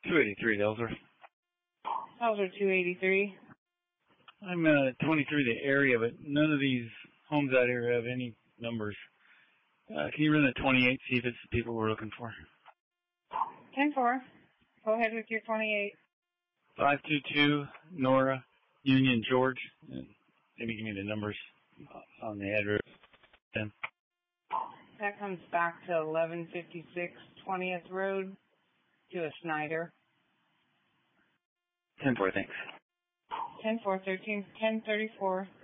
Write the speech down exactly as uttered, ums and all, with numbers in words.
two eighty-three, Ellsworth. Ellsworth two eighty-three. I'm uh, twenty-three, the area, but none of these homes out here have any numbers. Uh, can you run the twenty-eight, see if it's the people we're looking for? ten four. Go ahead with your twenty-eight. five two two, Nora, Union, George. And maybe give me the numbers on the address. Then. That comes back to eleven fifty-six twentieth Road to a Snyder. ten four, thanks. ten four, thirteen, ten thirty-four.